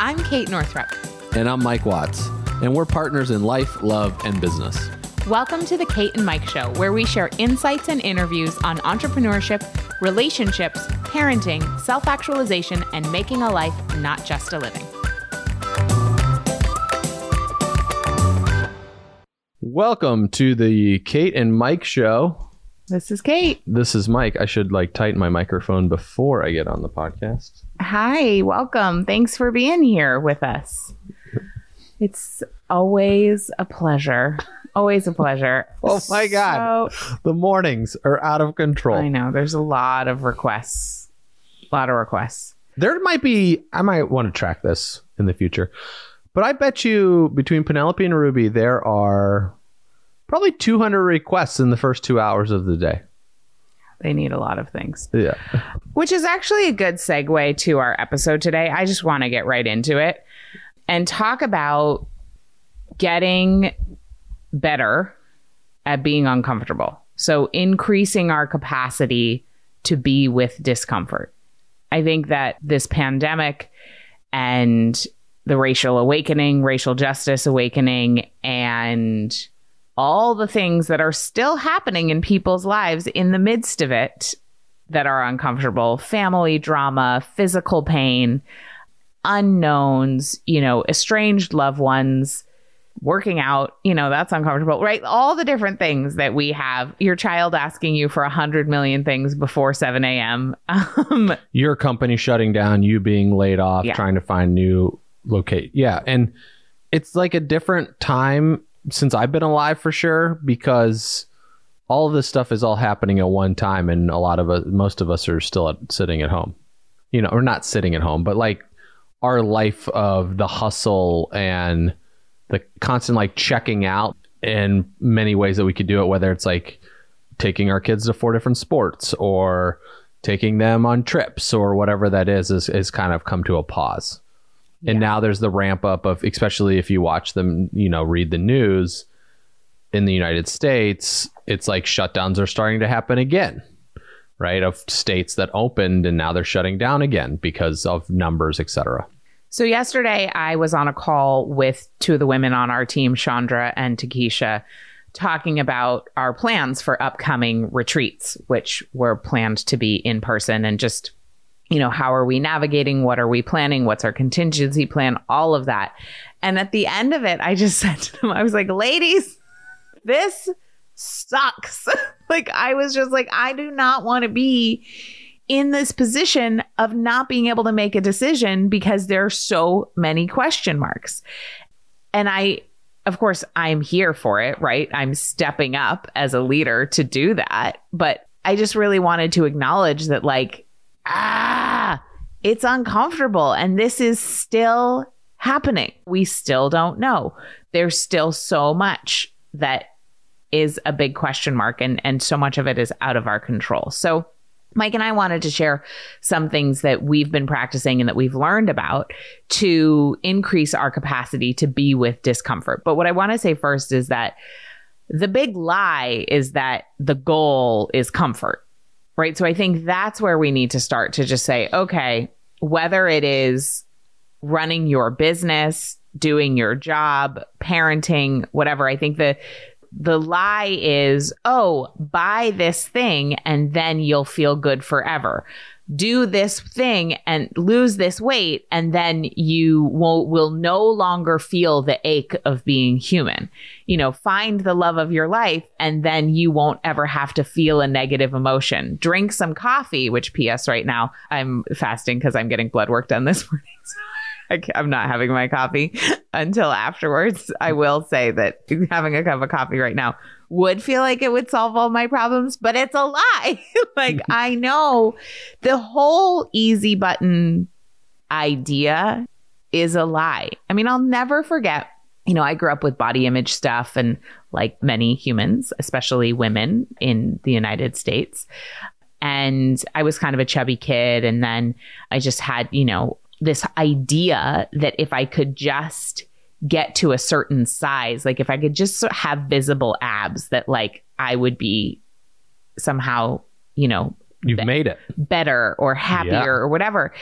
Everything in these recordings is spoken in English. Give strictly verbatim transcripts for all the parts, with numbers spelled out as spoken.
I'm Kate Northrup. And I'm Mike Watts. And we're partners in life, love, and business. Welcome to the Kate and Mike Show, where we share insights and interviews on entrepreneurship, relationships, parenting, self-actualization, and making a life, not just a living. Welcome to the Kate and Mike Show. This is Kate. This is Mike. I should like tighten my microphone before I get on the podcast. Hi, welcome. Thanks for being here with us. It's always a pleasure. Always a pleasure. Oh my God. So, the mornings are out of control. I know. There's a lot of requests. A lot of requests. There might be, I might want to track this in the future. But I bet you between Penelope and Ruby, there are probably two hundred requests in the first two hours of the day. They need a lot of things. Yeah. Which is actually a good segue to our episode today. I just want to get right into it and talk about getting better at being uncomfortable. So increasing our capacity to be with discomfort. I think that this pandemic and the racial awakening, racial justice awakening, and all the things that are still happening in people's lives in the midst of it that are uncomfortable, family drama, physical pain, unknowns, you know, estranged loved ones, working out, you know, that's uncomfortable, right? All the different things that we have, your child asking you for a hundred million things before seven a.m. Um, your company shutting down, you being laid off, yeah. trying to find new locate. Yeah. And it's like a different time since I've been alive for sure, because all of this stuff is all happening at one time. And a lot of us, most of us are still at, sitting at home, you know, or not sitting at home, but like our life of the hustle and the constant like checking out in many ways that we could do it, whether it's like taking our kids to four different sports or taking them on trips or whatever that is, is, is kind of come to a pause. And yeah. Now there's the ramp up of, especially if you watch them, you know, read the news in the United States, it's like shutdowns are starting to happen again, right? Of states that opened and now they're shutting down again because of numbers, et cetera. So yesterday I was on a call with two of the women on our team, Chandra and Takesha, talking about our plans for upcoming retreats, which were planned to be in person, and just, you know, how are we navigating? What are we planning? What's our contingency plan? All of that. And at the end of it, I just said to them, I was like, ladies, this sucks. Like, I was just like, I do not want to be in this position of not being able to make a decision because there are so many question marks. And I, of course, I'm here for it, right? I'm stepping up as a leader to do that. But I just really wanted to acknowledge that, like, ah, it's uncomfortable. And this is still happening. We still don't know. There's still so much that is a big question mark, and, and so much of it is out of our control. So Mike and I wanted to share some things that we've been practicing and that we've learned about to increase our capacity to be with discomfort. But what I want to say first is that the big lie is that the goal is comfort. Right. So I think that's where we need to start, to just say, okay, whether it is running your business, doing your job, parenting, whatever, I think the the lie is, oh, buy this thing and then you'll feel good forever. Do this thing and lose this weight, and then you will, will no longer feel the ache of being human. You know, find the love of your life, and then you won't ever have to feel a negative emotion. Drink some coffee, which P S right now, I'm fasting because I'm getting blood work done this morning. So I, I'm not having my coffee until afterwards. I will say that having a cup of coffee right now would feel like it would solve all my problems, but it's a lie. Like, I know the whole easy button idea is a lie. I mean, I'll never forget, you know, I grew up with body image stuff, and like many humans, especially women in the United States. And I was kind of a chubby kid. And then I just had, you know, this idea that if I could just get to a certain size, like if I could just have visible abs, that like I would be somehow, you know, you've be- made it better or happier yeah. or whatever.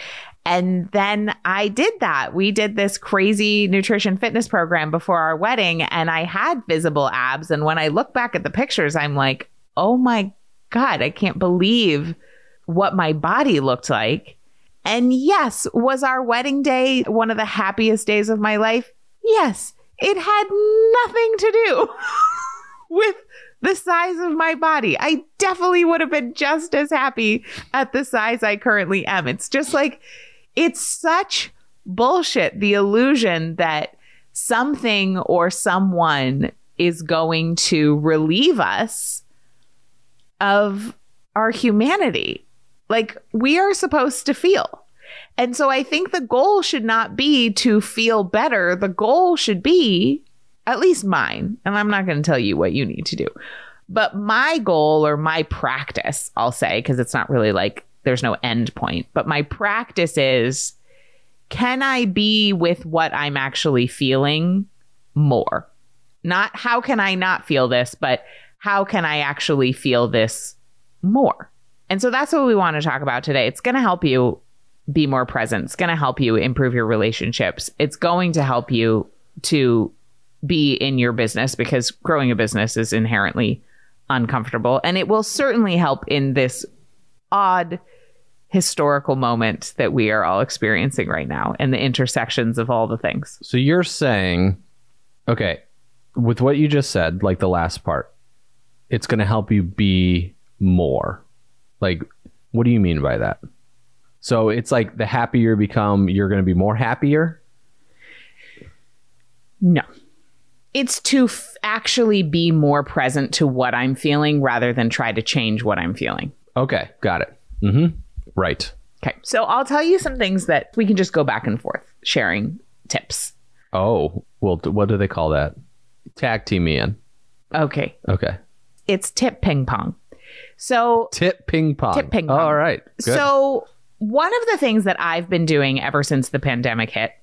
And then I did that. We did this crazy nutrition fitness program before our wedding, and I had visible abs. And when I look back at the pictures, I'm like, oh my God, I can't believe what my body looked like. And yes, was our wedding day one of the happiest days of my life? Yes, it had nothing to do with the size of my body. I definitely would have been just as happy at the size I currently am. It's just like, it's such bullshit, the illusion that something or someone is going to relieve us of our humanity. Like, we are supposed to feel. And so I think the goal should not be to feel better. The goal should be, at least mine, and I'm not going to tell you what you need to do, but my goal or my practice, I'll say, because it's not really like there's no end point, but my practice is, can I be with what I'm actually feeling more? Not how can I not feel this, but how can I actually feel this more? And so that's what we want to talk about today. It's going to help you be more present. It's going to help you improve your relationships. It's going to help you to be in your business, because growing a business is inherently uncomfortable. And it will certainly help in this odd historical moment that we are all experiencing right now, and the intersections of all the things. So you're saying, okay, with what you just said, like the last part, it's going to help you be more. Like, what do you mean by that? So it's like the happier you become, you're going to be more happier? No. It's to f- actually be more present to what I'm feeling rather than try to change what I'm feeling. Okay, got it. Mm-hmm. Right. Okay, so I'll tell you some things that we can just go back and forth sharing tips. Oh, well, what do they call that? Tag team me in. Okay. Okay. It's tip ping pong. So tip ping pong. Tip ping pong. Oh, all right. Good. So one of the things that I've been doing ever since the pandemic hit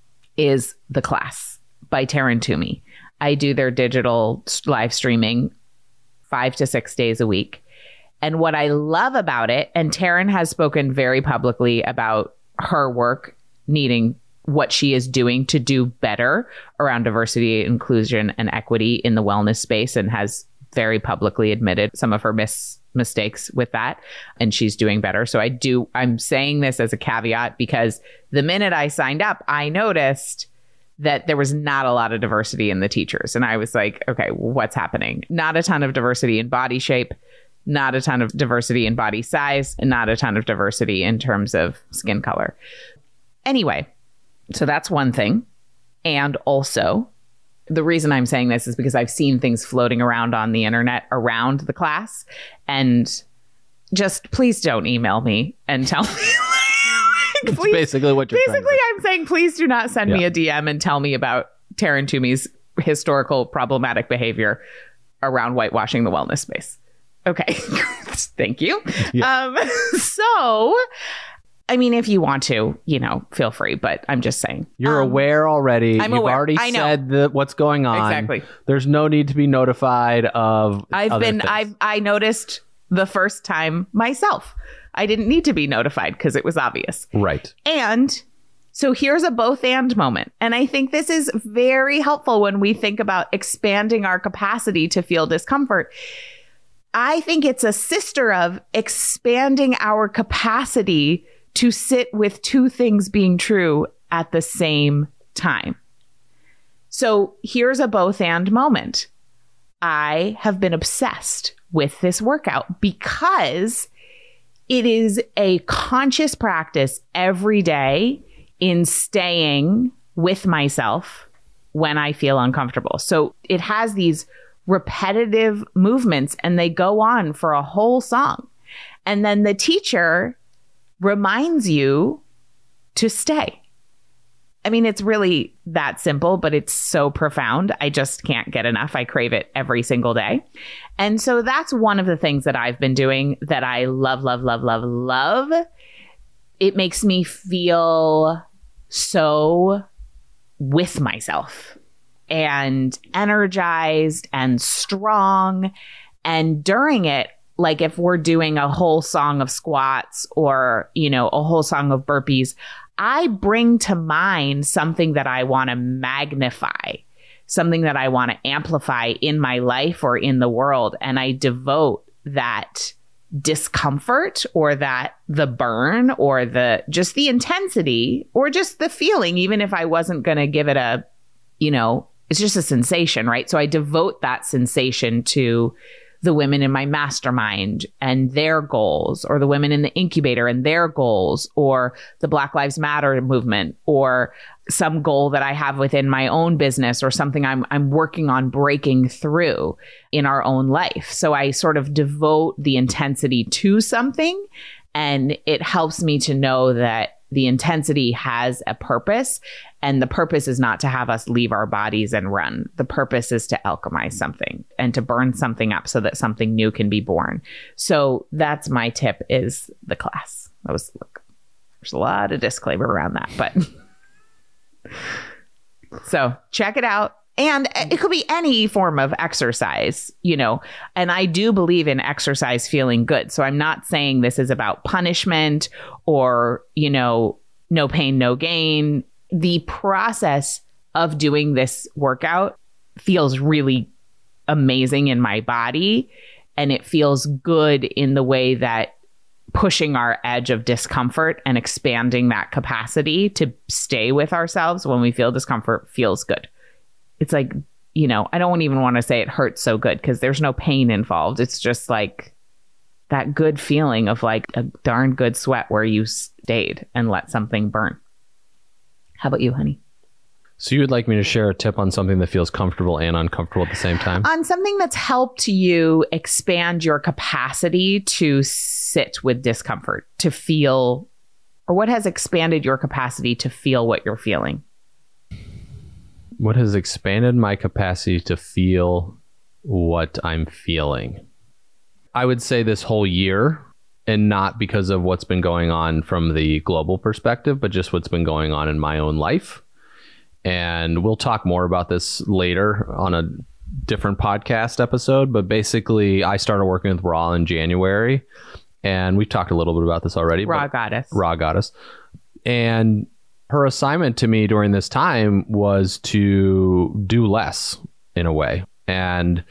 is The Class by Taryn Toomey. I do their digital live streaming five to six days a week. And what I love about it, and Taryn has spoken very publicly about her work needing what she is doing to do better around diversity, inclusion, and equity in the wellness space, and has very publicly admitted some of her mis- mistakes with that. And she's doing better. So I do, I'm saying this as a caveat because the minute I signed up, I noticed that there was not a lot of diversity in the teachers. And I was like, okay, what's happening? Not a ton of diversity in body shape, not a ton of diversity in body size, and not a ton of diversity in terms of skin color. Anyway, so that's one thing. And also, the reason I'm saying this is because I've seen things floating around on the internet around The Class. And just please don't email me and tell me. It's please, basically what you're Basically, I'm saying, please do not send yeah. me a D M and tell me about Taryn Toomey's historical problematic behavior around whitewashing the wellness space. Okay. Thank you. Yeah. Um, so, I mean, if you want to, you know, feel free, but I'm just saying. You're um, aware already. I'm You've aware. already I know. said the, what's going on. Exactly. There's no need to be notified of I've other been, things. I've, I noticed the first time myself. I didn't need to be notified because it was obvious. Right. And so here's a both and moment. And I think this is very helpful when we think about expanding our capacity to feel discomfort. I think it's a sister of expanding our capacity to sit with two things being true at the same time. So here's a both and moment. I have been obsessed with this workout because it is a conscious practice every day in staying with myself when I feel uncomfortable. So it has these repetitive movements and they go on for a whole song. And then the teacher reminds you to stay. I mean, it's really that simple, but it's so profound. I just can't get enough. I crave it every single day. And so that's one of the things that I've been doing that I love, love, love, love, love. It makes me feel so with myself and energized and strong. And during it, Like if we're doing a whole song of squats or, you know, a whole song of burpees, I bring to mind something that I want to magnify, something that I want to amplify in my life or in the world. And I devote that discomfort or that the burn or the just the intensity or just the feeling, even if I wasn't going to give it a, you know, it's just a sensation, right? So I devote that sensation to the women in my mastermind and their goals, or the women in the incubator and their goals, or the Black Lives Matter movement, or some goal that I have within my own business, or something I'm I'm working on breaking through in our own life. So I sort of devote the intensity to something, and it helps me to know that the intensity has a purpose, and the purpose is not to have us leave our bodies and run. The purpose is to alchemize something and to burn something up so that something new can be born. So that's my tip, is the class. That was, look, there's a lot of disclaimer around that, but so check it out. And it could be any form of exercise, you know, and I do believe in exercise feeling good. So I'm not saying this is about punishment or, you know, no pain, no gain. The process of doing this workout feels really amazing in my body, and it feels good in the way that pushing our edge of discomfort and expanding that capacity to stay with ourselves when we feel discomfort feels good. It's like, you know, I don't even want to say it hurts so good, because there's no pain involved. It's just like that good feeling of like a darn good sweat where you stayed and let something burn. How about you, honey? So you would like me to share a tip on something that feels comfortable and uncomfortable at the same time? On something that's helped you expand your capacity to sit with discomfort, to feel, or what has expanded your capacity to feel what you're feeling? What has expanded my capacity to feel what I'm feeling? I would say this whole year, and not because of what's been going on from the global perspective, but just what's been going on in my own life. And we'll talk more about this later on a different podcast episode. But basically, I started working with Raw in January, and we've talked a little bit about this already. Raw Goddess. Raw Goddess. And her assignment to me during this time was to do less in a way. And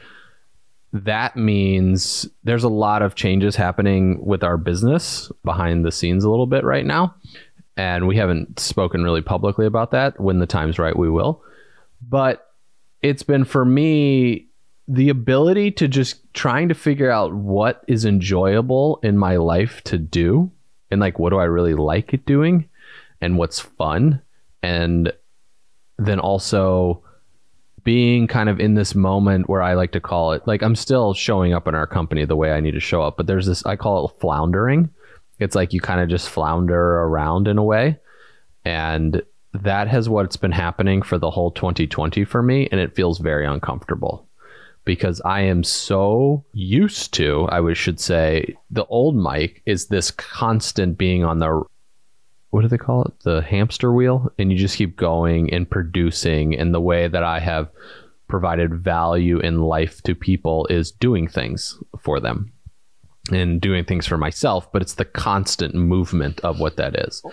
that means there's a lot of changes happening with our business behind the scenes a little bit right now. And we haven't spoken really publicly about that. When the time's right, we will. But it's been, for me, the ability to just trying to figure out what is enjoyable in my life to do. And like, what do I really like doing? And what's fun. And then also being kind of in this moment where I like to call it, like, I'm still showing up in our company the way I need to show up, but there's this, I call it floundering. It's like you kind of just flounder around in a way. And that has what's been happening for the whole twenty twenty for me. And it feels very uncomfortable, because I am so used to, I would should say, the old Mike is this constant being on the, what do they call it? The hamster wheel. And you just keep going and producing. And the way that I have provided value in life to people is doing things for them and doing things for myself. But it's the constant movement of what that is.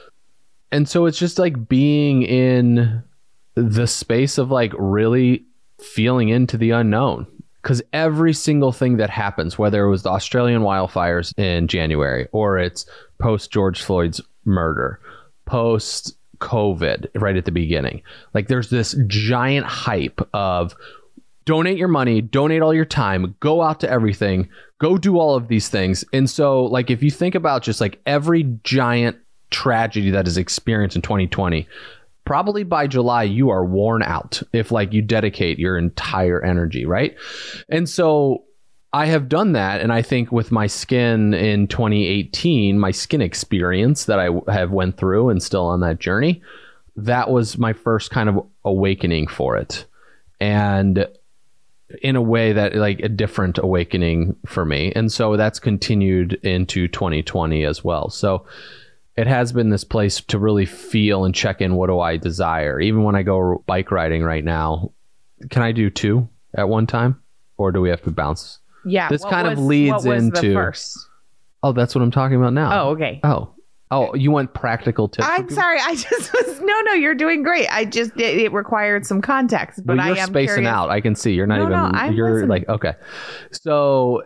And so it's just like being in the space of like really feeling into the unknown. Because every single thing that happens, whether it was the Australian wildfires in January, or it's post George Floyd's murder, post COVID right at the beginning, like there's this giant hype of donate your money, donate all your time, go out to everything, go do all of these things. And so like, if you think about just like every giant tragedy that is experienced in twenty twenty, probably by July, you are worn out if like you dedicate your entire energy, right? And so I have done that. And I think with my skin in twenty eighteen, my skin experience that I have went through and still on that journey, that was my first kind of awakening for it. And in a way that like a different awakening for me. And so that's continued into twenty twenty as well. So it has been this place to really feel and check in. What do I desire? Even when I go bike riding right now, can I do two at one time? Or do we have to bounce? Yeah. this what kind was, of leads what was into. The first? Oh, that's what I'm talking about now. Oh, okay. Oh, oh, you want practical tips? for I'm people? sorry. I just was no, no. You're doing great. I just it, it required some context, but Well, you're I am spacing curious. out. I can see you're not No, even. no, I'm you're listening. like okay. So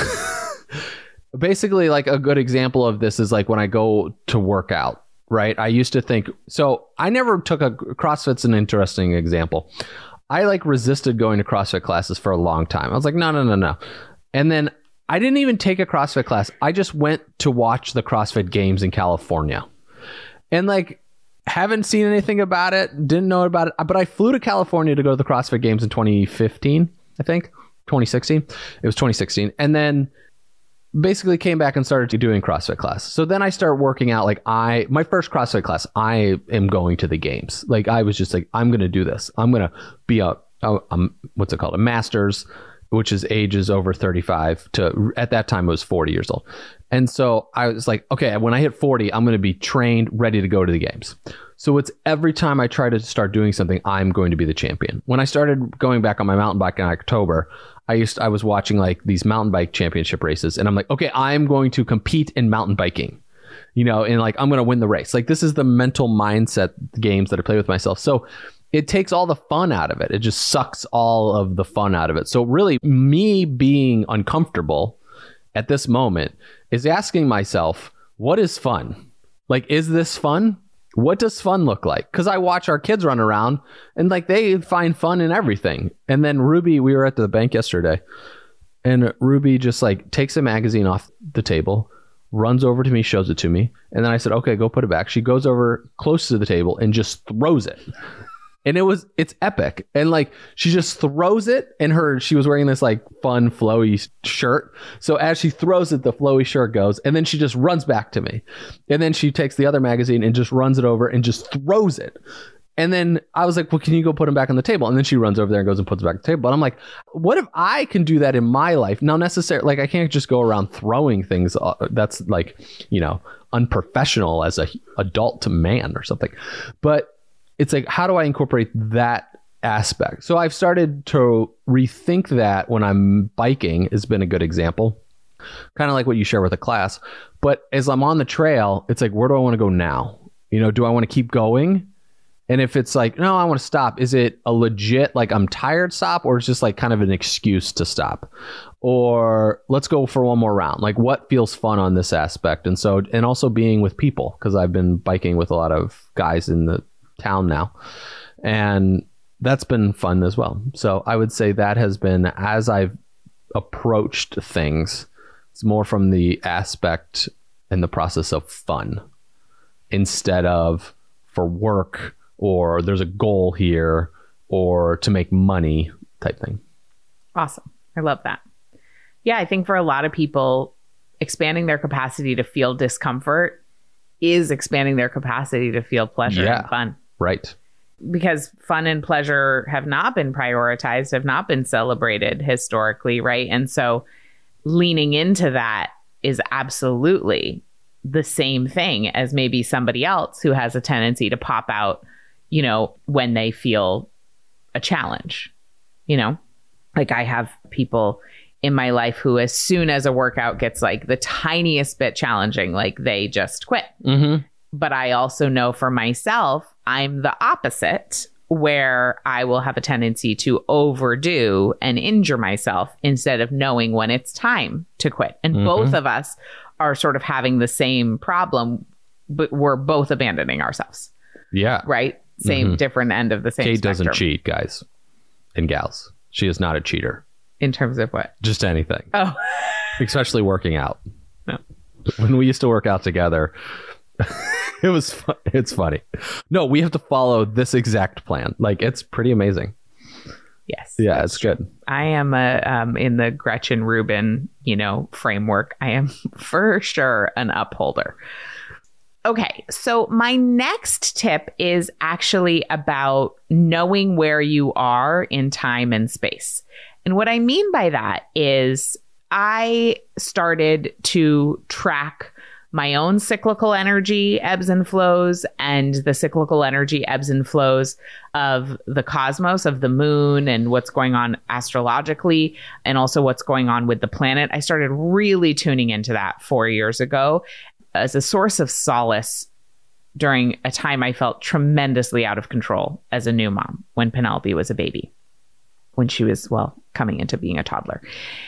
basically, like a good example of this is like when I go to work out. Right. I used to think so. I never took a CrossFit's an interesting example. I like resisted going to CrossFit classes for a long time. I was like, no, no, no, no. And then I didn't even take a CrossFit class. I just went to watch the CrossFit Games in California. And like, haven't seen anything about it, didn't know about it. But I flew to California to go to the CrossFit Games in twenty fifteen, I think, twenty sixteen. It was twenty sixteen. And then basically came back and started doing CrossFit class. So then I start working out like I, my first CrossFit class, I am going to the games. Like I was just like, I'm going to do this. I'm going to be a, a, a, what's it called? A master's, which is ages over thirty-five to, at that time it was forty years old. And so I was like, okay, when I hit forty, I'm going to be trained, ready to go to the games. So it's every time I try to start doing something, I'm going to be the champion. When I started going back on my mountain bike in October, I used I was watching like these mountain bike championship races, and I'm like, okay, I'm going to compete in mountain biking, you know, and like I'm going to win the race. Like this is the mental mindset games that I play with myself. So it takes all the fun out of it. It just sucks all of the fun out of it. So really, me being uncomfortable at this moment is asking myself, what is fun? Like, is this fun? What does fun look like? Because I watch our kids run around and like they find fun in everything. And then Ruby, we were at the bank yesterday, and Ruby just like takes a magazine off the table, runs over to me, shows it to me. And then I said, okay, go put it back. She goes over close to the table and just throws it. And it was, it's epic. And like, she just throws it, and her, she was wearing this like fun flowy shirt. So as she throws it, the flowy shirt goes, and then she just runs back to me. And then she takes the other magazine and just runs it over and just throws it. And then I was like, well, can you go put them back on the table? And then she runs over there and goes and puts it back on the table. And I'm like, what if I can do that in my life? Now, necessarily, like I can't just go around throwing things. That's like, you know, unprofessional as a adult to man or something. But it's like, how do I incorporate that aspect? So I've started to rethink that when I'm biking has been a good example. Kind of like what you share with a class. But as I'm on the trail, it's like, where do I want to go now? You know, do I want to keep going? And if it's like, no, I want to stop, is it a legit, like I'm tired stop, or it's just like kind of an excuse to stop? Or let's go for one more round. Like what feels fun on this aspect? And so, and also being with people, because I've been biking with a lot of guys in the town now, and that's been fun as well. So I would say that has been, as I've approached things, it's more from the aspect and the process of fun instead of for work, or there's a goal here, or to make money type thing. Awesome. I love that. Yeah, I think for a lot of people, expanding their capacity to feel discomfort is expanding their capacity to feel pleasure Yeah. and fun. Right. Because fun and pleasure have not been prioritized, have not been celebrated historically, right? And so leaning into that is absolutely the same thing as maybe somebody else who has a tendency to pop out, you know, when they feel a challenge, you know? Like I have people in my life who, as soon as a workout gets like the tiniest bit challenging, like they just quit. Mm-hmm. But I also know for myself, I'm the opposite, where I will have a tendency to overdo and injure myself instead of knowing when it's time to quit. And mm-hmm. both of us are sort of having the same problem, but we're both abandoning ourselves. Yeah. Right? Same, mm-hmm. different end of the same Kate spectrum. doesn't cheat, guys and gals. She is not a cheater. In terms of what? Just anything. Oh. Especially working out. No. When we used to work out together, it was fun. It's funny. No, we have to follow this exact plan. Like, it's pretty amazing. Yes. Yeah, it's true. Good. I am a, um, in the Gretchen Rubin, you know, framework. I am for sure an upholder. Okay, so my next tip is actually about knowing where you are in time and space. And what I mean by that is I started to track my own cyclical energy ebbs and flows and the cyclical energy ebbs and flows of the cosmos, of the moon, and what's going on astrologically, and also what's going on with the planet. I started really tuning into that four years ago as a source of solace during a time I felt tremendously out of control as a new mom when Penelope was a baby, when she was, well, coming into being a toddler.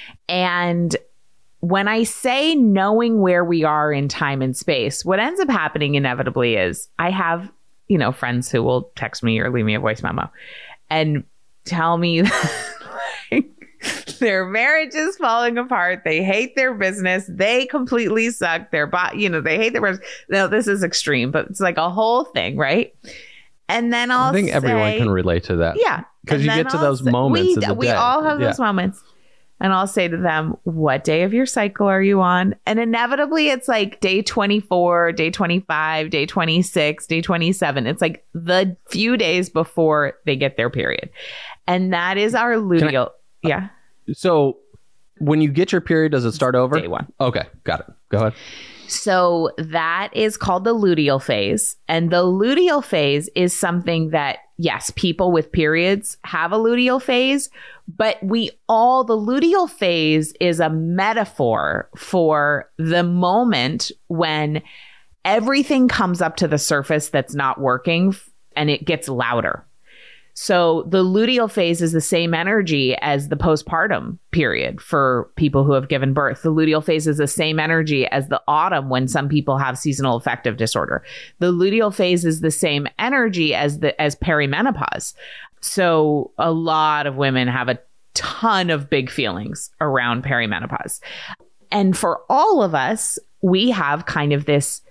And when I say knowing where we are in time and space, what ends up happening inevitably is I have, you know, friends who will text me or leave me a voice memo and tell me like, their marriage is falling apart. They hate their business. They completely suck. Their body, you know, they hate their business. No, this is extreme, but it's like a whole thing, right? And then I'll I think say, everyone can relate to that. Yeah. Because you get to I'll those say, moments we, in the we day. all have yeah. those moments. And I'll say to them, what day of your cycle are you on? And inevitably, it's like day twenty-four, day twenty-five, day twenty-six, day twenty-seven. It's like the few days before they get their period. And that is our luteal. I, yeah. So when you get your period, does it start over? Day one. Okay. Got it. Go ahead. So that is called the luteal phase. And the luteal phase is something that, yes, people with periods have a luteal phase, but we all, the luteal phase is a metaphor for the moment when everything comes up to the surface that's not working and it gets louder. So the luteal phase is the same energy as the postpartum period for people who have given birth. The luteal phase is the same energy as the autumn when some people have seasonal affective disorder. The luteal phase is the same energy as the as perimenopause. So a lot of women have a ton of big feelings around perimenopause. And for all of us, we have kind of this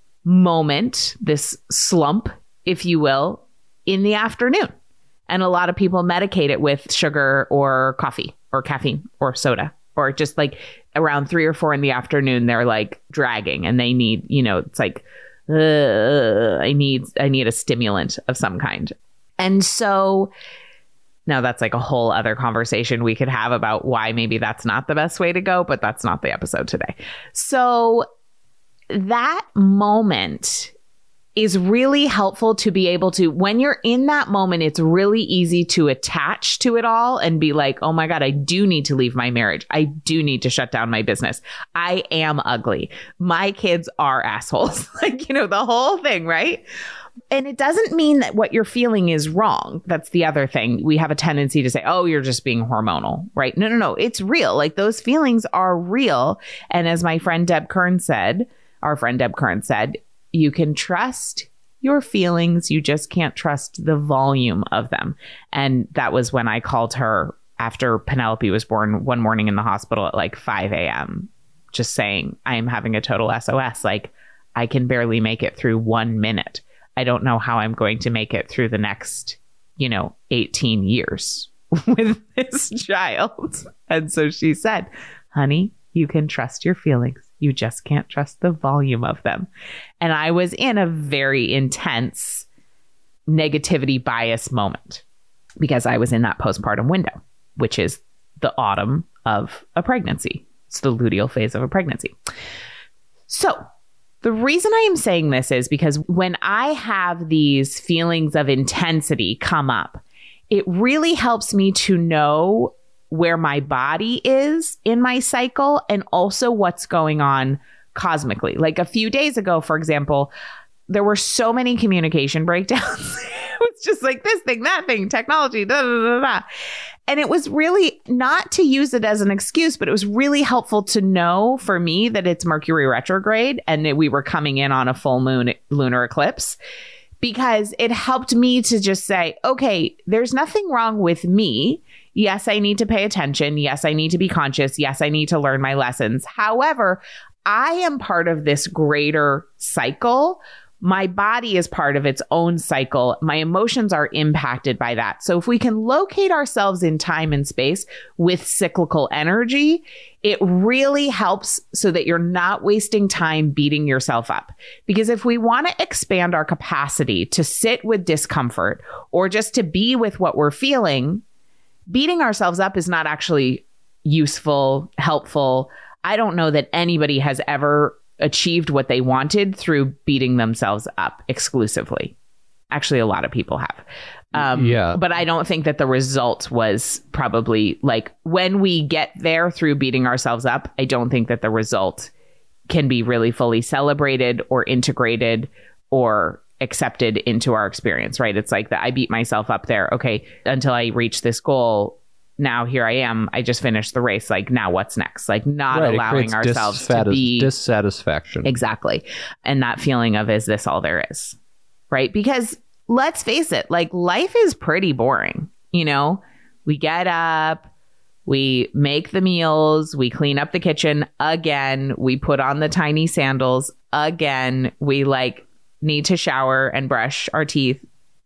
moment, this slump, if you will, in the afternoon. And a lot of people medicate it with sugar or coffee or caffeine or soda, or just like around three or four in the afternoon, they're like dragging and they need, you know, it's like, uh, I need, I need a stimulant of some kind. And so now that's like a whole other conversation we could have about why maybe that's not the best way to go, but that's not the episode today. So that moment is really helpful to be able to, when you're in that moment, it's really easy to attach to it all and be like, oh my God, I do need to leave my marriage. I do need to shut down my business. I am ugly. My kids are assholes. Like, you know, the whole thing, right? And it doesn't mean that what you're feeling is wrong. That's the other thing. We have a tendency to say, oh, you're just being hormonal, right? No, no, no. It's real. Like those feelings are real. And as my friend Deb Kern said, our friend Deb Kern said, you can trust your feelings. You just can't trust the volume of them. And that was when I called her after Penelope was born one morning in the hospital at like five a.m. just saying, I am having a total S O S. Like I can barely make it through one minute. I don't know how I'm going to make it through the next, you know, eighteen years with this child. And so she said, honey, you can trust your feelings. You just can't trust the volume of them. And I was in a very intense negativity bias moment because I was in that postpartum window, which is the autumn of a pregnancy. It's the luteal phase of a pregnancy. So the reason I am saying this is because when I have these feelings of intensity come up, it really helps me to know where my body is in my cycle and also what's going on cosmically. Like a few days ago, for example, there were so many communication breakdowns. It was just like this thing, that thing, technology, da, da, da, da. And it was really not to use it as an excuse, but it was really helpful to know for me that it's Mercury retrograde and that we were coming in on a full moon lunar eclipse, because it helped me to just say, okay, there's nothing wrong with me. Yes, I need to pay attention. Yes, I need to be conscious. Yes, I need to learn my lessons. However, I am part of this greater cycle. My body is part of its own cycle. My emotions are impacted by that. So if we can locate ourselves in time and space with cyclical energy, it really helps so that you're not wasting time beating yourself up. Because if we want to expand our capacity to sit with discomfort or just to be with what we're feeling, beating ourselves up is not actually useful, helpful. I don't know that anybody has ever achieved what they wanted through beating themselves up exclusively. Actually, a lot of people have. Um, yeah. But I don't think that the result was probably like when we get there through beating ourselves up, I don't think that the result can be really fully celebrated or integrated or accepted into our experience, right? It's like that I beat myself up there. Okay, until I reach this goal, now here I am. I just finished the race. Like, now what's next? Like, not right, allowing ourselves dissatis- to be dissatisfaction. Exactly. And that feeling of, is this all there is? Right? Because let's face it, like, life is pretty boring. You know, we get up, we make the meals, we clean up the kitchen again, we put on the tiny sandals again, we like need to shower and brush our teeth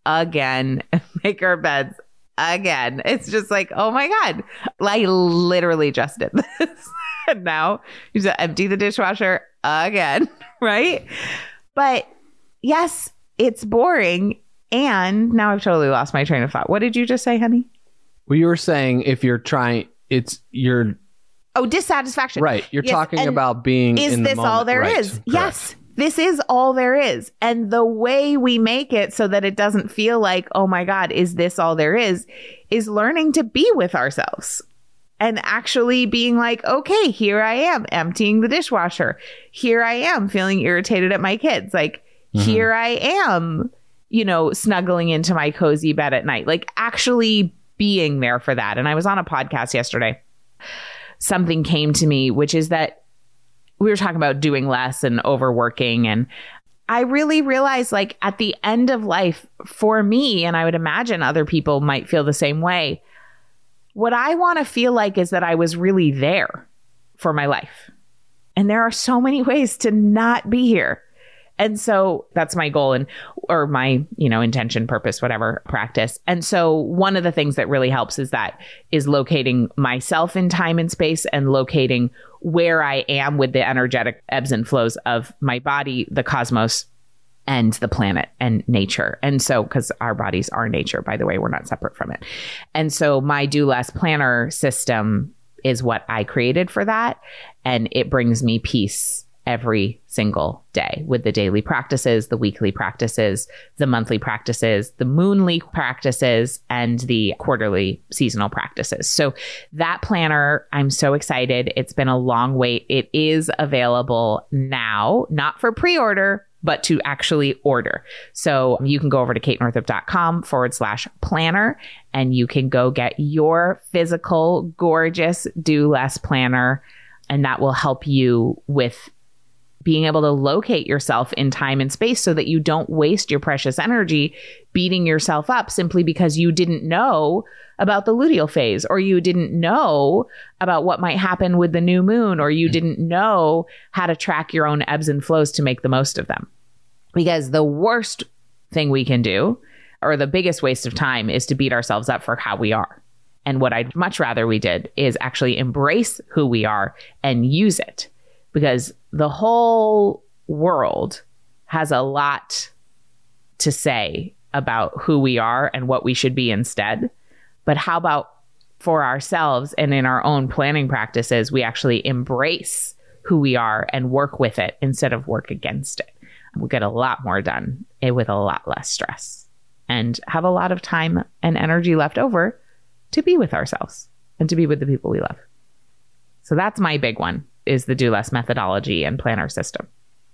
again, make our beds again. It's just like, oh my God, I literally just did this. And now you just empty the dishwasher again, right? But yes, it's boring. And now I've totally lost my train of thought. What did you just say, honey? Well, you were saying if you're trying, it's you're oh dissatisfaction. Right. You're yes, talking about being is in this the all moment. there Right. is? Correct. Yes. This is all there is. And the way we make it so that it doesn't feel like, oh my God, is this all there is, is learning to be with ourselves and actually being like, okay, here I am emptying the dishwasher. Here I am feeling irritated at my kids. Like, mm-hmm. here I am, you know, snuggling into my cozy bed at night, like actually being there for that. And I was on a podcast yesterday. Something came to me, which is that we were talking about doing less and overworking. And I really realized, like, at the end of life for me, and I would imagine other people might feel the same way, what I want to feel like is that I was really there for my life. And there are so many ways to not be here. And so that's my goal and or my, you know, intention, purpose, whatever, practice. And so one of the things that really helps is that is locating myself in time and space and locating where I am with the energetic ebbs and flows of my body, the cosmos, and the planet and nature. And so, because our bodies are nature, by the way, we're not separate from it. And so my Do Less Planner system is what I created for that. And it brings me peace every single day with the daily practices, the weekly practices, the monthly practices, the moonly practices, and the quarterly seasonal practices. So that planner, I'm so excited. It's been a long wait. It is available now, not for pre-order, but to actually order. So you can go over to katenorthrup.com forward slash planner, and you can go get your physical, gorgeous Do Less planner. And that will help you with being able to locate yourself in time and space so that you don't waste your precious energy beating yourself up simply because you didn't know about the luteal phase, or you didn't know about what might happen with the new moon, or you didn't know how to track your own ebbs and flows to make the most of them. Because the worst thing we can do, or the biggest waste of time, is to beat ourselves up for how we are. And what I'd much rather we did is actually embrace who we are and use it. Because the whole world has a lot to say about who we are and what we should be instead. But how about for ourselves and in our own planning practices, we actually embrace who we are and work with it instead of work against it. We'll get a lot more done with a lot less stress and have a lot of time and energy left over to be with ourselves and to be with the people we love. So that's my big one, is the Do Less methodology and planner system.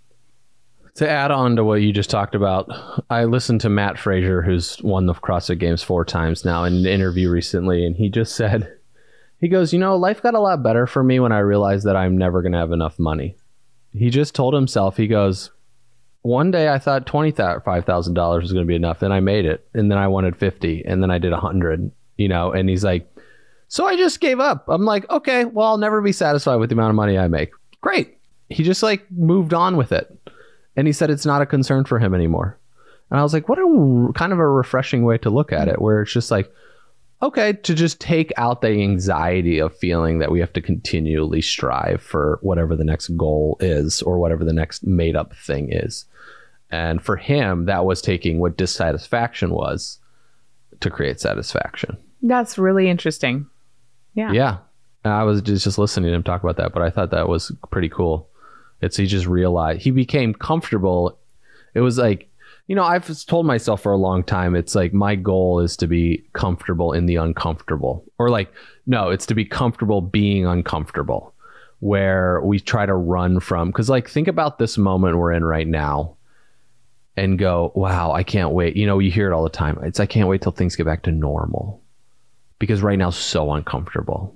To add on to what you just talked about, I listened to Matt Frazier, who's won the CrossFit Games four times now, in an interview recently, and he just said, he goes, you know, life got a lot better for me when I realized that I'm never going to have enough money. He just told himself, he goes, one day I thought twenty-five thousand dollars was going to be enough, and I made it, and then I wanted fifty, and then I did one hundred, you know, and he's like, so I just gave up. I'm like, okay, well, I'll never be satisfied with the amount of money I make. Great. He just like moved on with it. And he said it's not a concern for him anymore. And I was like, what a kind of a refreshing way to look at it, where it's just like, okay, to just take out the anxiety of feeling that we have to continually strive for whatever the next goal is or whatever the next made up thing is. And for him, that was taking what dissatisfaction was to create satisfaction. That's really interesting. Yeah. Yeah. I was just, just listening to him talk about that, but I thought that was pretty cool. It's he just realized he became comfortable. It was like, you know, I've told myself for a long time, it's like my goal is to be comfortable in the uncomfortable, or like, no, it's to be comfortable being uncomfortable, where we try to run from, because like, think about this moment we're in right now and go, wow, I can't wait. You know, you hear it all the time. It's, I can't wait till things get back to normal, because right now is so uncomfortable.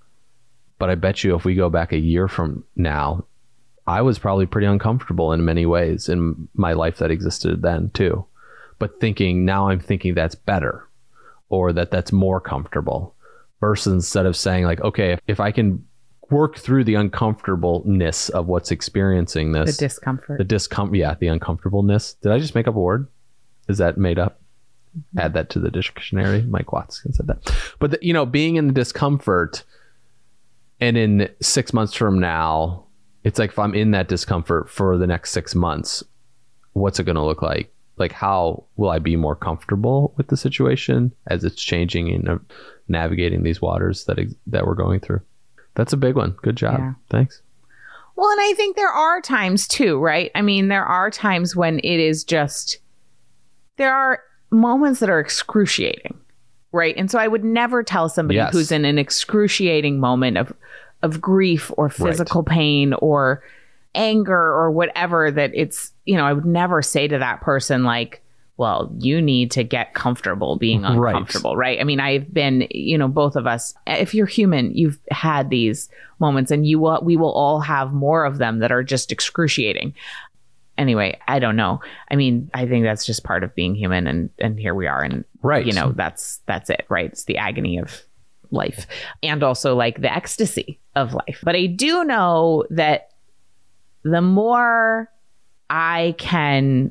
But I bet you if we go back a year from now, I was probably pretty uncomfortable in many ways in my life that existed then too. But thinking now I'm thinking that's better, or that that's more comfortable, versus instead of saying like, okay, if, if I can work through the uncomfortableness of what's experiencing this, The discomfort. the discomfort, yeah, the uncomfortableness. Did I just make up a word? Is that made up? Mm-hmm. Add that to the dictionary. Mike Watson said that. But the, you know, being in the discomfort, and in six months from now, it's like if I'm in that discomfort for the next six months, what's it going to look like? Like, how will I be more comfortable with the situation as it's changing and uh, navigating these waters that ex- that we're going through? That's a big one. Good job. Yeah. Thanks. Well, and I think there are times too, right? I mean, there are times when it is just, there are moments that are excruciating, right? And so I would never tell somebody yes. who's in an excruciating moment of of grief or physical right. pain or anger or whatever, that it's, you know, I would never say to that person like, well, you need to get comfortable being uncomfortable, right? right? I mean, I've been, you know, both of us, if you're human, you've had these moments, and you will, we will all have more of them that are just excruciating. Anyway, I don't know. I mean, I think that's just part of being human, and and here we are, and right. you know, that's that's it, right? It's the agony of life, and also like the ecstasy of life. But I do know that the more I can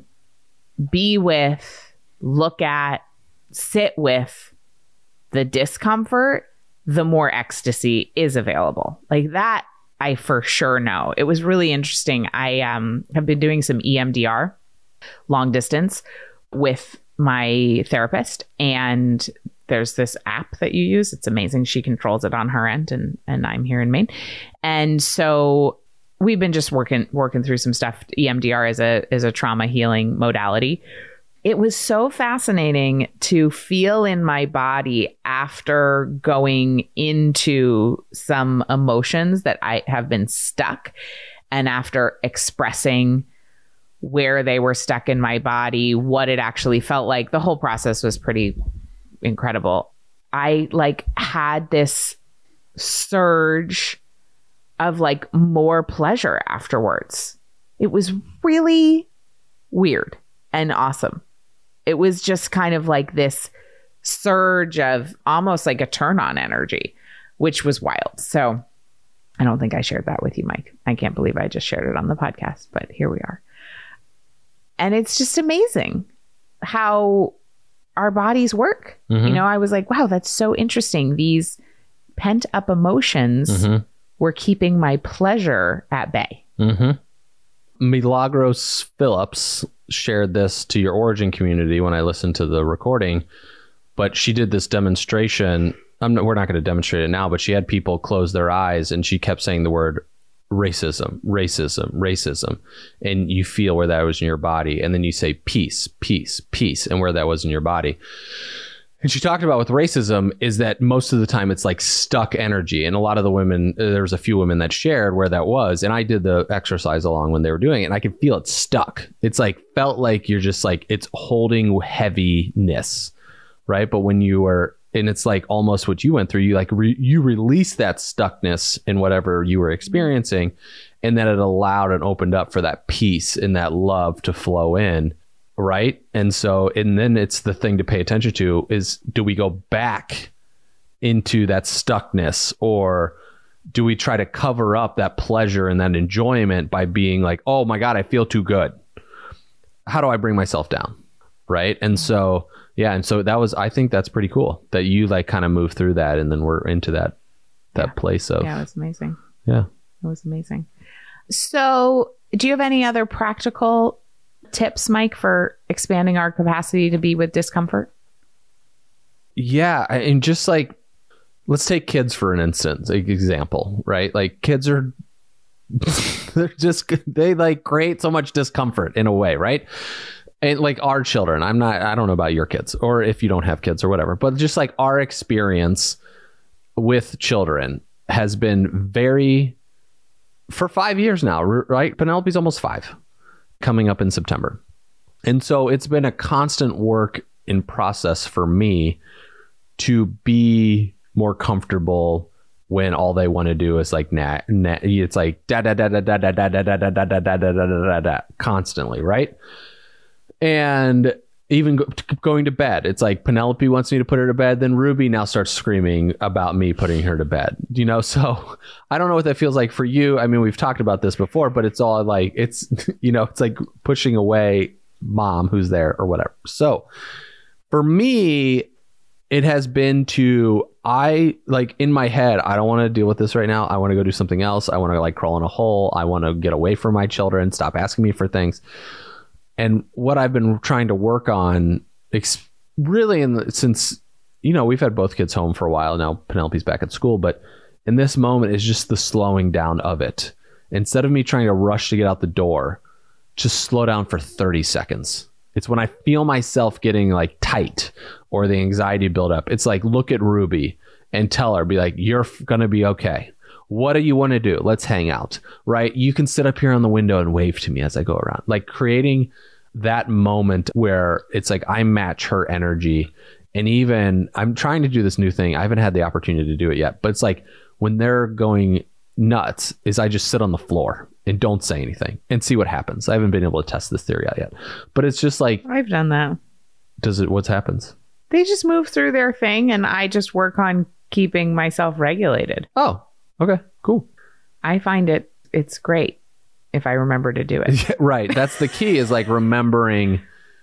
be with, look at, sit with the discomfort, the more ecstasy is available. Like that, I for sure know. It was really interesting. I um, have been doing some E M D R, long distance, with my therapist, and there's this app that you use. It's amazing. She controls it on her end, and and I'm here in Maine. And so we've been just working working through some stuff. E M D R is a is a trauma healing modality. It was so fascinating to feel in my body after going into some emotions that I have been stuck, and after expressing where they were stuck in my body, what it actually felt like. The whole process was pretty incredible. I like had this surge of like more pleasure afterwards. It was really weird and awesome. It was just kind of like this surge of almost like a turn on energy, which was wild. So I don't think I shared that with you, Mike. I can't believe I just shared it on the podcast, but here we are. And it's just amazing how our bodies work. Mm-hmm. You know, I was like, wow, that's so interesting. These pent up emotions mm-hmm. were keeping my pleasure at bay. Mm-hmm. Milagros Phillips shared this to your Origin community when I listened to the recording, but she did this demonstration. I'm not, we're not going to demonstrate it now, but she had people close their eyes, and she kept saying the word racism, racism, racism. And you feel where that was in your body. And then you say peace, peace, peace, and where that was in your body. And she talked about with racism is that most of the time it's like stuck energy. And a lot of the women, there was a few women that shared where that was. And I did the exercise along when they were doing it, and I could feel it stuck. It's like, felt like you're just like, it's holding heaviness, right? But when you were, and it's like almost what you went through, you like, re, you release that stuckness in whatever you were experiencing. And then it allowed and opened up for that peace and that love to flow in. Right. And so, and then it's the thing to pay attention to is, do we go back into that stuckness, or do we try to cover up that pleasure and that enjoyment by being like, oh my God, I feel too good. How do I bring myself down? Right. And so, yeah. And so that was, I think that's pretty cool that you like kind of move through that, and then we're into that, that yeah. place of, yeah, it was amazing. Yeah. It was amazing. So do you have any other practical tips, Mike, for expanding our capacity to be with discomfort? Yeah. And just like, let's take kids for an instance, like example, right? Like kids are They're just, they like create so much discomfort in a way, right? And like our children, I'm not, I don't know about your kids or if you don't have kids or whatever, but just like our experience with children has been very, for five years now, right? Penelope's almost five, coming up in September. And so it's been a constant work in process for me to be more comfortable when all they want to do is like, nah, nah, it's like da da da da da da da da da da da da da da da da constantly, right? And even go, going to bed, it's like Penelope wants me to put her to bed, then Ruby now starts screaming about me putting her to bed, you know? So I don't know what that feels like for you. I mean, we've talked about this before, but it's all like, it's, you know, it's like pushing away mom who's there or whatever. So for me, it has been to, I like in my head, I don't want to deal with this right now. I want to go do something else. I want to like crawl in a hole. I want to get away from my children, stop asking me for things. And what I've been trying to work on ex- really in the, since, you know, we've had both kids home for a while now, Penelope's back at school, but in this moment is just the slowing down of it. Instead of me trying to rush to get out the door, just slow down for thirty seconds. It's when I feel myself getting like tight or the anxiety build up. It's like, look at Ruby and tell her, be like, you're going to be okay. What do you want to do? Let's hang out, right? You can sit up here on the window and wave to me as I go around. Like creating that moment where it's like I match her energy. And even I'm trying to do this new thing. I haven't had the opportunity to do it yet, but it's like when they're going nuts is I just sit on the floor and don't say anything and see what happens. I haven't been able to test this theory out yet, but it's just like, I've done that. Does it, what happens? They just move through their thing and I just work on keeping myself regulated. Oh, okay, cool. I find it, it's great if I remember to do it. Right. That's the key is like remembering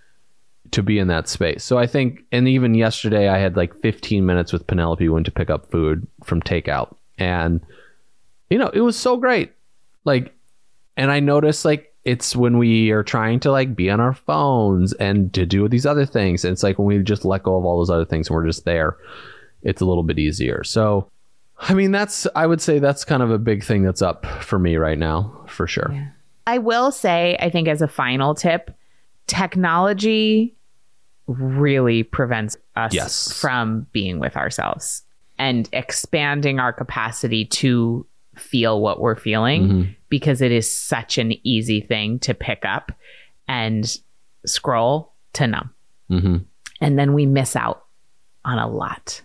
to be in that space. So I think, and even yesterday I had like fifteen minutes with Penelope, went to pick up food from takeout. And, you know, it was so great. Like, and I noticed like, it's when we are trying to like be on our phones and to do these other things. And it's like when we just let go of all those other things and we're just there, it's a little bit easier. So, I mean, that's, I would say that's kind of a big thing that's up for me right now, for sure. Yeah. I will say, I think as a final tip, technology really prevents us yes. from being with ourselves and expanding our capacity to feel what we're feeling, mm-hmm. because it is such an easy thing to pick up and scroll to numb. Mm-hmm. And then we miss out on a lot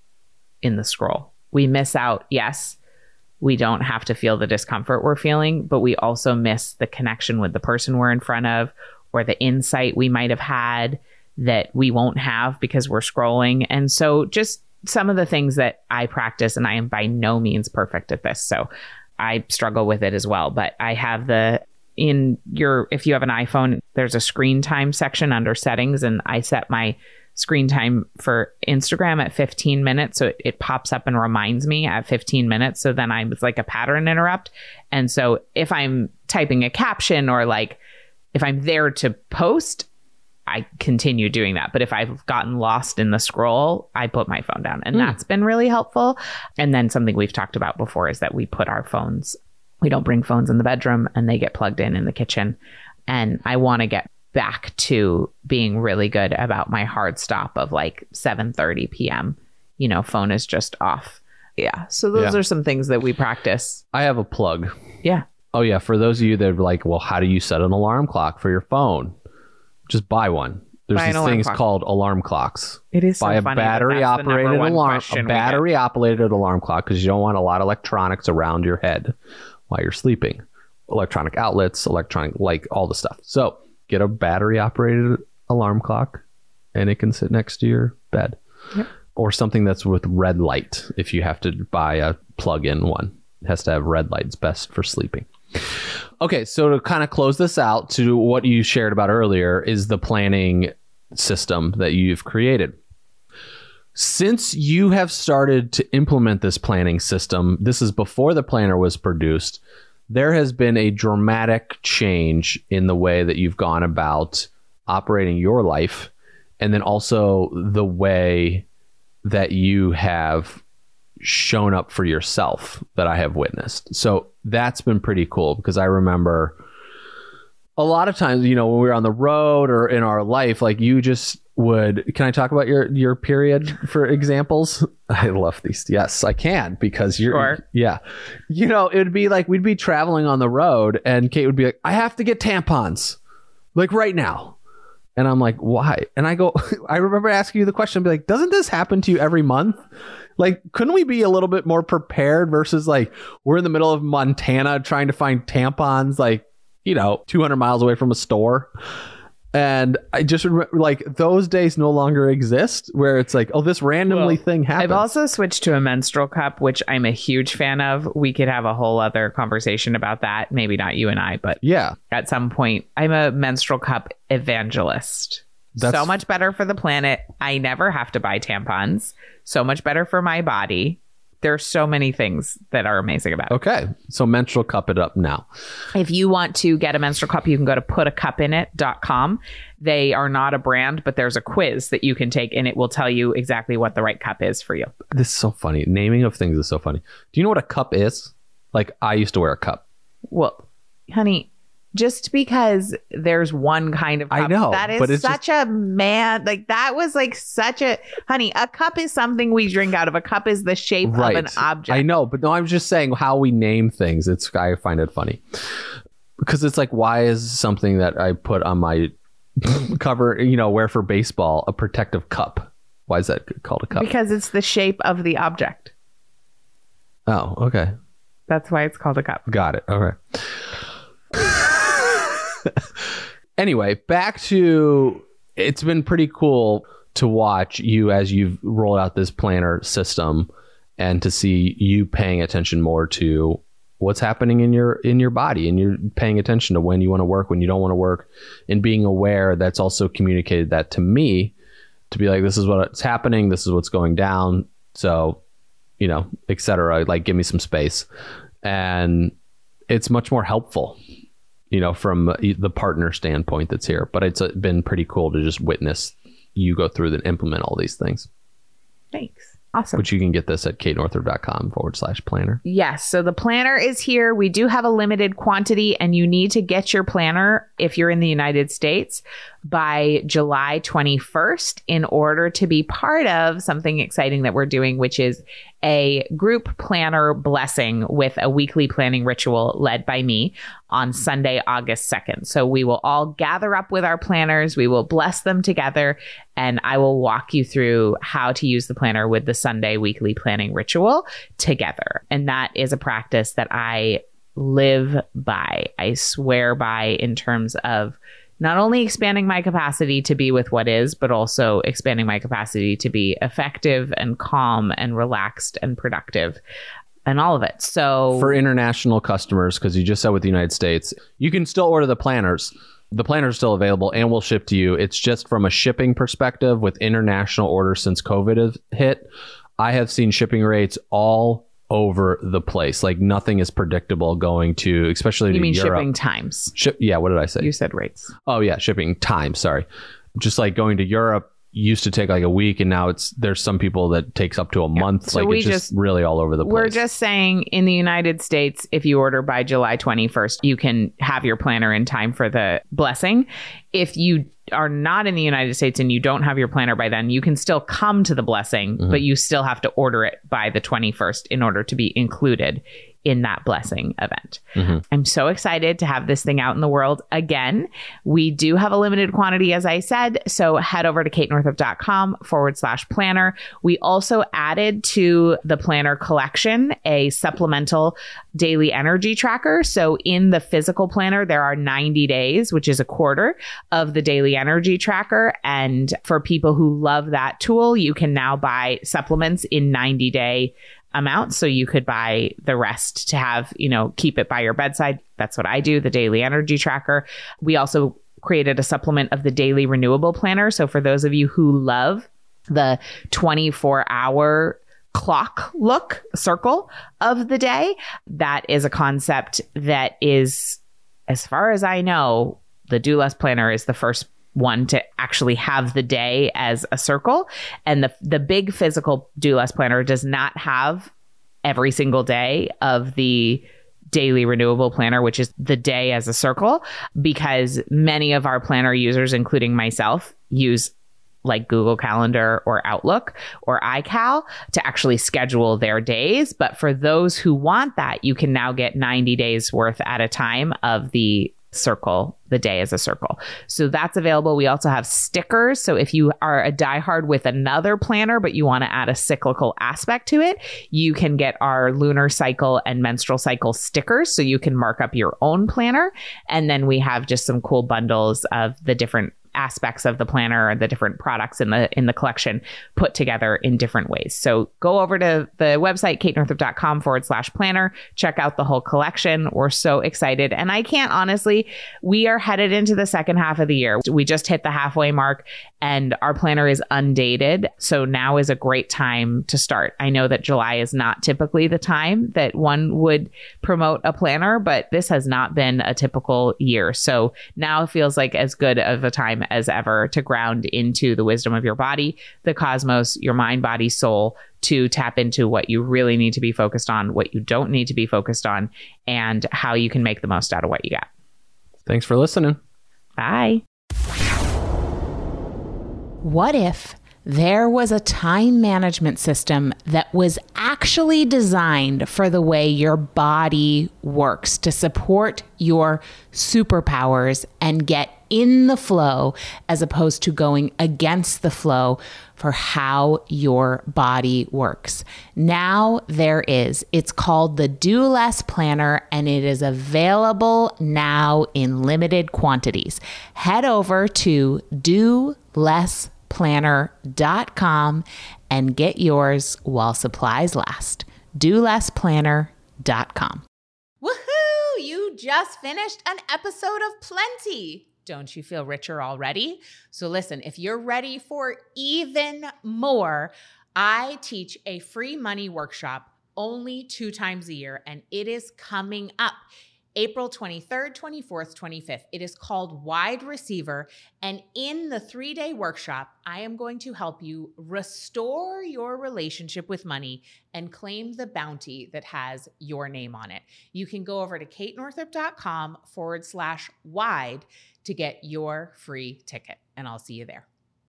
in the scroll. We miss out, yes, we don't have to feel the discomfort we're feeling, but we also miss the connection with the person we're in front of or the insight we might have had that we won't have because we're scrolling. And so just some of the things that I practice, and I am by no means perfect at this, so I struggle with it as well, but I have the, in your, if you have an iPhone, there's a screen time section under settings, and I set my screen time for Instagram at fifteen minutes. So it, it pops up and reminds me at fifteen minutes. So then I'm, it's like a pattern interrupt. And so if I'm typing a caption or like, if I'm there to post, I continue doing that. But if I've gotten lost in the scroll, I put my phone down, and mm. that's been really helpful. And then something we've talked about before is that we put our phones, we don't bring phones in the bedroom, and they get plugged in in the kitchen. And I want to get back to being really good about my hard stop of like seven thirty p.m. You know, phone is just off. Yeah. So those yeah. are some things that we practice. I have a plug. Yeah. Oh yeah. For those of you that are like, well, how do you set an alarm clock for your phone? Just buy one. There's buy these things clock. called alarm clocks. It is so buy a funny battery operated alarm, a battery operated alarm clock, because you don't want a lot of electronics around your head while you're sleeping. Electronic outlets, electronic, like all the stuff. So get a battery operated alarm clock, and it can sit next to your bed. Yep. Or something that's with red light. If you have to buy a plug-in one, it has to have red light. It's best for sleeping. Okay, so to kind of close this out to what you shared about earlier is the planning system that you've created. Since you have started to implement this planning system, this is before the planner was produced, there has been a dramatic change in the way that you've gone about operating your life, and then also the way that you have shown up for yourself that I have witnessed. So that's been pretty cool, because I remember a lot of times, you know, when we were on the road or in our life, like you just would, can I talk about your, your period for examples? I love these. Yes, I can, because you're, Sure. yeah. You know, it would be like, we'd be traveling on the road and Kate would be like, I have to get tampons like right now. And I'm like, why? And I go, I remember asking you the question, I'd be like, doesn't this happen to you every month? Like, couldn't we be a little bit more prepared versus like, we're in the middle of Montana trying to find tampons, like, you know, two hundred miles away from a store. And I just remember, like, those days no longer exist, where it's like, oh, this randomly Well, thing happens. I've also switched to a menstrual cup, which I'm a huge fan of. We could have a whole other conversation about that. Maybe not you and I, but yeah. at some point, I'm a menstrual cup evangelist. That's- so much better for the planet. I never have to buy tampons. So much better for my body. There's so many things that are amazing about it. Okay. So menstrual cup it up now. If you want to get a menstrual cup, you can go to put a cup in it dot com. They are not a brand, but there's a quiz that you can take, and it will tell you exactly what the right cup is for you. This is so funny. Naming of things is so funny. Do you know what a cup is? Like, I used to wear a cup. Well, honey, just because there's one kind of cup, I know, that is but it's such a man, like that was like such a, honey, a cup is something we drink out of. A cup is the shape Right. of an object. I know, but no, I'm just saying how we name things. It's, I find it funny. Because it's like, why is something that I put on my cover, you know, wear for baseball, a protective cup? Why is that called a cup? Because it's the shape of the object. Oh, okay. That's why it's called a cup. Got it. All right. Anyway, back to, it's been pretty cool to watch you as you've rolled out this planner system, and to see you paying attention more to what's happening in your in your body, and you're paying attention to when you want to work, when you don't want to work, and being aware. That's also communicated that to me, to be like, this is what's happening, this is what's going down, so, you know, et cetera. Like, give me some space. And it's much more helpful, you know, from the partner standpoint that's here. But it's been pretty cool to just witness you go through and implement all these things. Thanks. Awesome. Which you can get this at katenorthrup.com forward slash planner. Yes. So the planner is here. We do have a limited quantity, and you need to get your planner if you're in the United States by July twenty-first in order to be part of something exciting that we're doing, which is a group planner blessing with a weekly planning ritual led by me on Sunday, August second. So we will all gather up with our planners. We will bless them together, and I will walk you through how to use the planner with the Sunday weekly planning ritual together. And that is a practice that I live by. I swear by, in terms of not only expanding my capacity to be with what is, but also expanding my capacity to be effective and calm and relaxed and productive and all of it. So for international customers, because you just said with the United States, you can still order the planners. The planners are still available and will ship to you. It's just from a shipping perspective, with international orders since COVID has hit, I have seen shipping rates all over the place. Like, nothing is predictable going to, especially you to mean Europe. shipping times? Ship, yeah, what did I say? You said rates. Oh yeah, shipping time. Sorry. Just like going to Europe used to take like a week, and now it's there's some people that takes up to a month. So like, we it's just, just- really all over the place. We're just saying, in the United States, if you order by July twenty-first, you can have your planner in time for the blessing. If you are not in the United States and you don't have your planner by then, you can still come to the blessing, Mm-hmm. but you still have to order it by the twenty-first in order to be included in that blessing event. Mm-hmm. I'm so excited to have this thing out in the world again. We do have a limited quantity, as I said, so head over to katenorthrup.com forward slash planner. We also added to the planner collection a supplemental daily energy tracker. So in the physical planner, there are ninety days, which is a quarter of the daily energy tracker. And for people who love that tool, you can now buy supplements in ninety day amount. So you could buy the rest to have, you know, keep it by your bedside. That's what I do, the daily energy tracker. We also created a supplement of the daily renewable planner. So for those of you who love the twenty-four hour clock look circle of the day, that is a concept that is, as far as I know, the Do Less Planner is the first one to actually have the day as a circle. And the the big physical Do Less planner does not have every single day of the daily renewable planner, which is the day as a circle, because many of our planner users, including myself, use like Google Calendar or Outlook or iCal to actually schedule their days. But for those who want that, you can now get ninety days worth at a time of the circle, the day as a circle. So that's available. We also have stickers. So if you are a diehard with another planner, but you want to add a cyclical aspect to it, you can get our lunar cycle and menstrual cycle stickers. So you can mark up your own planner. And then we have just some cool bundles of the different aspects of the planner, the different products in the in the collection put together in different ways. So go over to the website, katenorthrup.com forward slash planner. Check out the whole collection. We're so excited. And I can't honestly, we are headed into the second half of the year. We just hit the halfway mark and our planner is undated. So now is a great time to start. I know that July is not typically the time that one would promote a planner, but this has not been a typical year. So now it feels like as good of a time as ever to ground into the wisdom of your body, the cosmos, your mind, body, soul, to tap into what you really need to be focused on, what you don't need to be focused on, and how you can make the most out of what you got. Thanks for listening. Bye. What if there was a time management system that was actually designed for the way your body works to support your superpowers and get in the flow as opposed to going against the flow for how your body works? Now there is. It's called the Do Less Planner, and it is available now in limited quantities. Head over to do less planner dot com and get yours while supplies last. do less planner dot com. Woohoo! You just finished an episode of Plenty. Don't you feel richer already? So listen, if you're ready for even more, I teach a free money workshop only two times a year, and it is coming up April twenty-third, twenty-fourth, twenty-fifth. It is called Wide Receiver. And in the three-day workshop, I am going to help you restore your relationship with money and claim the bounty that has your name on it. You can go over to katenorthrup.com forward slash wide to get your free ticket, and I'll see you there.